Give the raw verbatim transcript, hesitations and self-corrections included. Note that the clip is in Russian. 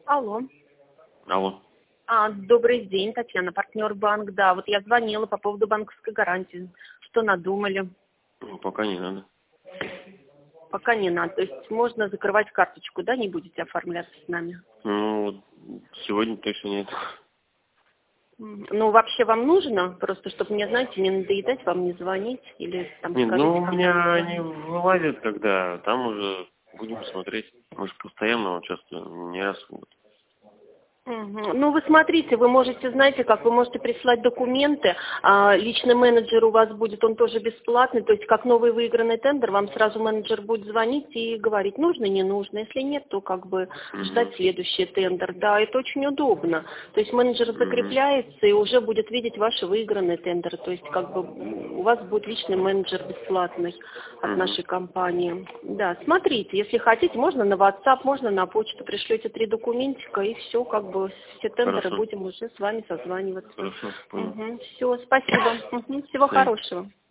Алло. Алло. А, добрый день, Татьяна, партнер банк. Да, вот я звонила по поводу банковской гарантии. Что надумали? Ну, пока не надо. Пока не надо. То есть можно закрывать карточку, да, не будете оформляться с нами? Ну, вот сегодня точно нет. М, Ну, вообще вам нужно? Просто, чтобы мне, знаете, не надоедать, вам не звонить? Или там Нет, скажите, ну у когда меня звонить? они вылазят, когда там уже будем смотреть. Мы же постоянно участвуем, не раз. Вот. Мгм. Ну, вы смотрите, вы можете, знаете, как вы можете прислать документы, а, личный менеджер у вас будет, он тоже бесплатный, то есть как новый выигранный тендер, вам сразу менеджер будет звонить и говорить, нужно, не нужно, если нет, то как бы ждать Угу. следующий тендер, да, это очень удобно, то есть менеджер Угу. закрепляется и уже будет видеть ваши выигранные тендеры, то есть как бы у вас будет личный менеджер бесплатный от Угу. нашей компании, да, смотрите, если хотите, можно на WhatsApp, можно на почту, пришлете три документика и все, как бы все тендеры Хорошо. будем уже с вами созваниваться. Хорошо, понял. Угу. Все, спасибо. Угу. Всего До свидания. хорошего.